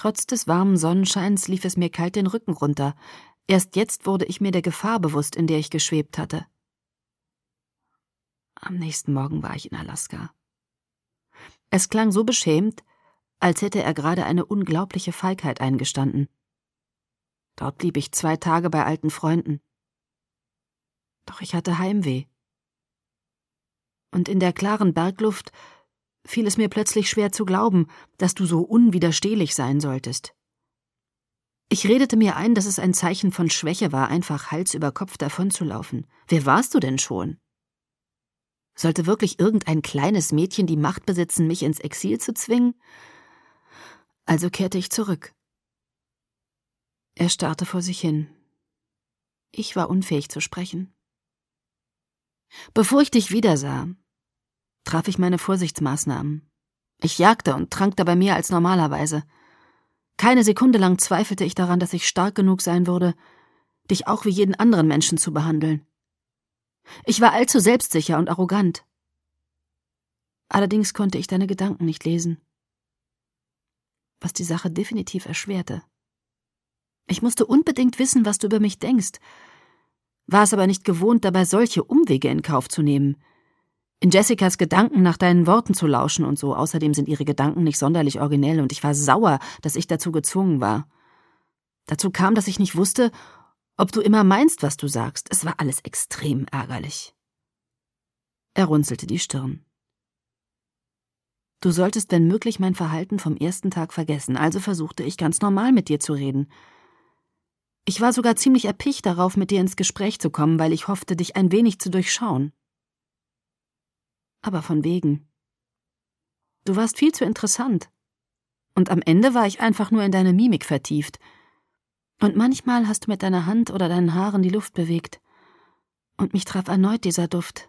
Trotz des warmen Sonnenscheins lief es mir kalt den Rücken runter. Erst jetzt wurde ich mir der Gefahr bewusst, in der ich geschwebt hatte. Am nächsten Morgen war ich in Alaska. Es klang so beschämt, als hätte er gerade eine unglaubliche Feigheit eingestanden. Dort blieb ich 2 Tage bei alten Freunden. Doch ich hatte Heimweh. Und in der klaren Bergluft fiel es mir plötzlich schwer zu glauben, dass du so unwiderstehlich sein solltest. Ich redete mir ein, dass es ein Zeichen von Schwäche war, einfach Hals über Kopf davonzulaufen. Wer warst du denn schon? Sollte wirklich irgendein kleines Mädchen die Macht besitzen, mich ins Exil zu zwingen? Also kehrte ich zurück. Er starrte vor sich hin. Ich war unfähig zu sprechen. Bevor ich dich wiedersah, traf ich meine Vorsichtsmaßnahmen. Ich jagte und trank dabei mehr als normalerweise. Keine Sekunde lang zweifelte ich daran, dass ich stark genug sein würde, dich auch wie jeden anderen Menschen zu behandeln. Ich war allzu selbstsicher und arrogant. Allerdings konnte ich deine Gedanken nicht lesen, was die Sache definitiv erschwerte. Ich musste unbedingt wissen, was du über mich denkst, war es aber nicht gewohnt, dabei solche Umwege in Kauf zu nehmen. In Jessicas Gedanken nach deinen Worten zu lauschen und so. Außerdem sind ihre Gedanken nicht sonderlich originell und ich war sauer, dass ich dazu gezwungen war. Dazu kam, dass ich nicht wusste, ob du immer meinst, was du sagst. Es war alles extrem ärgerlich. Er runzelte die Stirn. Du solltest, wenn möglich, mein Verhalten vom ersten Tag vergessen, also versuchte ich ganz normal mit dir zu reden. Ich war sogar ziemlich erpicht darauf, mit dir ins Gespräch zu kommen, weil ich hoffte, dich ein wenig zu durchschauen. Aber von wegen. Du warst viel zu interessant. Und am Ende war ich einfach nur in deine Mimik vertieft. Und manchmal hast du mit deiner Hand oder deinen Haaren die Luft bewegt. Und mich traf erneut dieser Duft.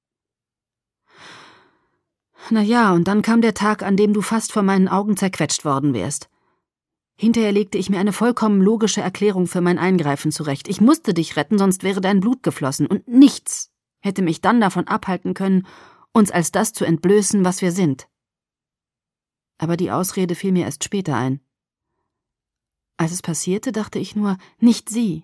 Na ja, und dann kam der Tag, an dem du fast vor meinen Augen zerquetscht worden wärst. Hinterher legte ich mir eine vollkommen logische Erklärung für mein Eingreifen zurecht. Ich musste dich retten, sonst wäre dein Blut geflossen. Und nichts hätte mich dann davon abhalten können, uns als das zu entblößen, was wir sind. Aber die Ausrede fiel mir erst später ein. Als es passierte, dachte ich nur, nicht sie.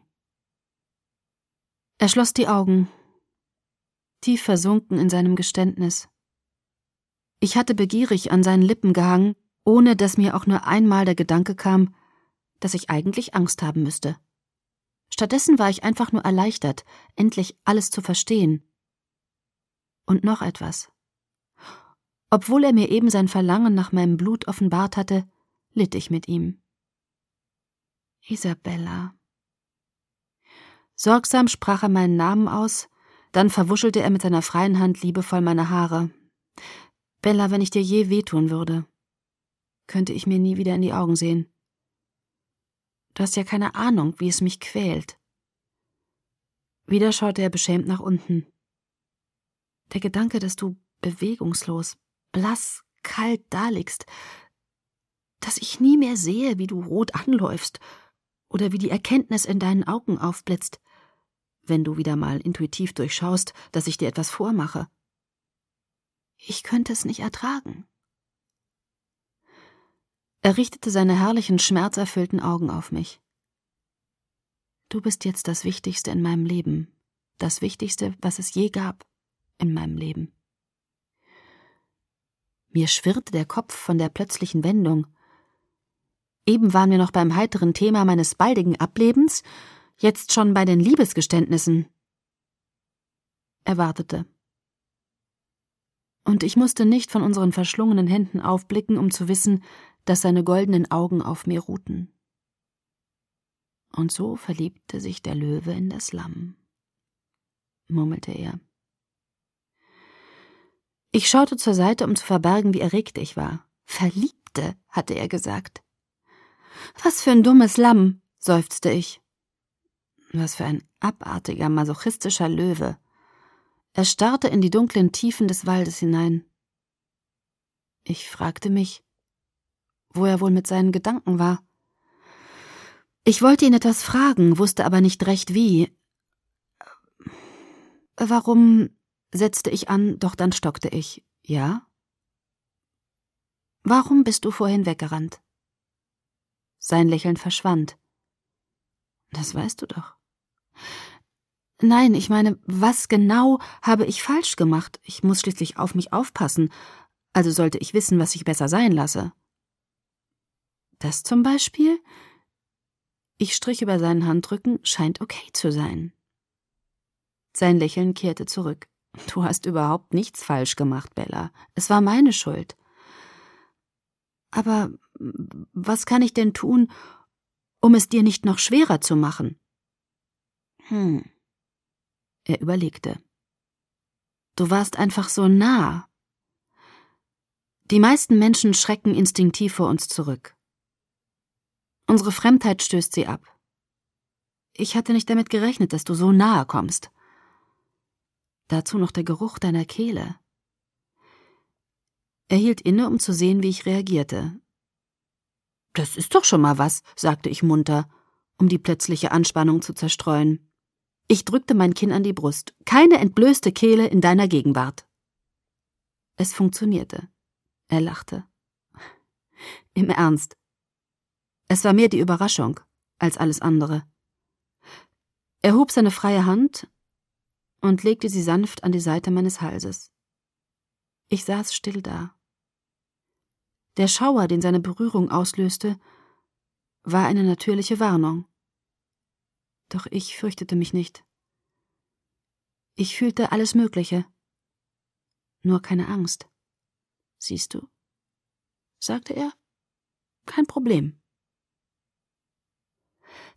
Er schloss die Augen, tief versunken in seinem Geständnis. Ich hatte begierig an seinen Lippen gehangen, ohne dass mir auch nur einmal der Gedanke kam, dass ich eigentlich Angst haben müsste. Stattdessen war ich einfach nur erleichtert, endlich alles zu verstehen. Und noch etwas. Obwohl er mir eben sein Verlangen nach meinem Blut offenbart hatte, litt ich mit ihm. Isabella. Sorgsam sprach er meinen Namen aus, dann verwuschelte er mit seiner freien Hand liebevoll meine Haare. Bella, wenn ich dir je wehtun würde, könnte ich mir nie wieder in die Augen sehen. Du hast ja keine Ahnung, wie es mich quält. Wieder schaute er beschämt nach unten. Der Gedanke, dass du bewegungslos, blass, kalt daliegst, dass ich nie mehr sehe, wie du rot anläufst oder wie die Erkenntnis in deinen Augen aufblitzt, wenn du wieder mal intuitiv durchschaust, dass ich dir etwas vormache. Ich könnte es nicht ertragen. Er richtete seine herrlichen, schmerzerfüllten Augen auf mich. Du bist jetzt das Wichtigste in meinem Leben, das Wichtigste, was es je gab in meinem Leben. Mir schwirrte der Kopf von der plötzlichen Wendung. Eben waren wir noch beim heiteren Thema meines baldigen Ablebens, jetzt schon bei den Liebesgeständnissen. Er wartete. Und ich musste nicht von unseren verschlungenen Händen aufblicken, um zu wissen, dass seine goldenen Augen auf mir ruhten. Und so verliebte sich der Löwe in das Lamm, murmelte er. Ich schaute zur Seite, um zu verbergen, wie erregt ich war. Verliebte, hatte er gesagt. Was für ein dummes Lamm, seufzte ich. Was für ein abartiger, masochistischer Löwe. Er starrte in die dunklen Tiefen des Waldes hinein. Ich fragte mich, wo er wohl mit seinen Gedanken war. Ich wollte ihn etwas fragen, wusste aber nicht recht wie. Warum, setzte ich an, doch dann stockte ich. Ja? Warum bist du vorhin weggerannt? Sein Lächeln verschwand. Das weißt du doch. Nein, ich meine, was genau habe ich falsch gemacht? Ich muss schließlich auf mich aufpassen, also sollte ich wissen, was ich besser sein lasse. Das zum Beispiel? Ich strich über seinen Handrücken, scheint okay zu sein. Sein Lächeln kehrte zurück. Du hast überhaupt nichts falsch gemacht, Bella. Es war meine Schuld. Aber was kann ich denn tun, um es dir nicht noch schwerer zu machen? Er überlegte. Du warst einfach so nah. Die meisten Menschen schrecken instinktiv vor uns zurück. Unsere Fremdheit stößt sie ab. Ich hatte nicht damit gerechnet, dass du so nahe kommst. Dazu noch der Geruch deiner Kehle. Er hielt inne, um zu sehen, wie ich reagierte. Das ist doch schon mal was, sagte ich munter, um die plötzliche Anspannung zu zerstreuen. Ich drückte mein Kinn an die Brust. Keine entblößte Kehle in deiner Gegenwart. Es funktionierte. Er lachte. Im Ernst. Es war mehr die Überraschung als alles andere. Er hob seine freie Hand und legte sie sanft an die Seite meines Halses. Ich saß still da. Der Schauer, den seine Berührung auslöste, war eine natürliche Warnung. Doch ich fürchtete mich nicht. Ich fühlte alles Mögliche, nur keine Angst. Siehst du, sagte er, kein Problem.